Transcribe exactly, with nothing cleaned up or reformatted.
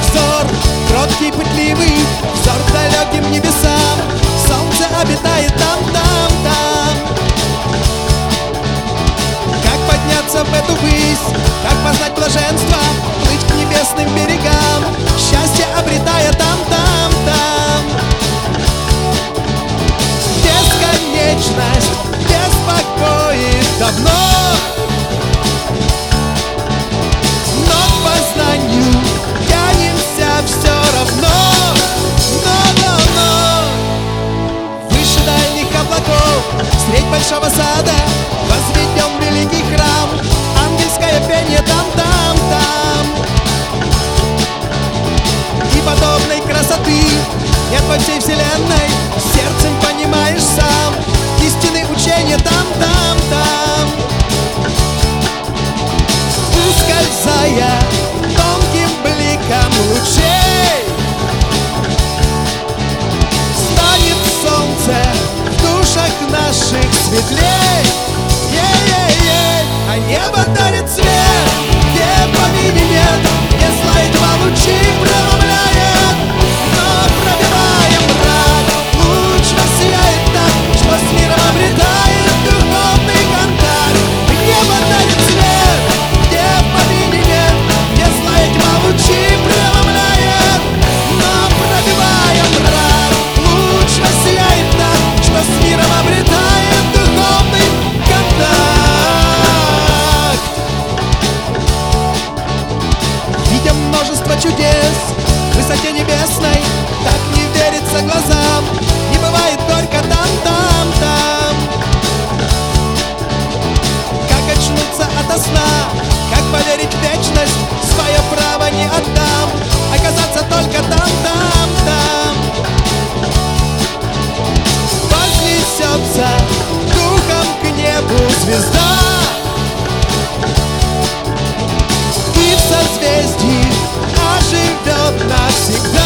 взор, кроткий, пытливый, взор к далеким небесам. Солнце обитает там, там, там. Как подняться в эту высь, как познать блаженство, плыть к небесным берегам, счастье обретая там, там, там. Бесконечность беспокоит давно, но к познанию тянемся все равно. Но, но, но выше дальних облаков, средь большого сада, возведем великий храм, ангельское пение там, там, там. И подобной красоты нет во всей вселенной, сердцем понимаешь сам, истины учения там, там, там. Ускользая тонким бликом лучей, станет солнце в душах наших светлей. Е-е-е, а небо дарит свет, где помини нет, где зла и тьма лучи преломляет. Но пробиваем мрак, луч воссияет так, что с миром обретает духовный контакт. Небо дарит свет, где помини нет, где зла и тьма лучи преломляет. Но пробиваем мрак, луч воссияет так, что с миром обретает духовный контакт. Видим множество чудес в высоте небесной, так не верится глазам, не бывает горько там, там, там. Как очнуться ото сна, как поверить в вечность, свое право не отдам, оказаться только там, там, там. Вознесется духом к небу звезда, и в созвездии оживет навсегда.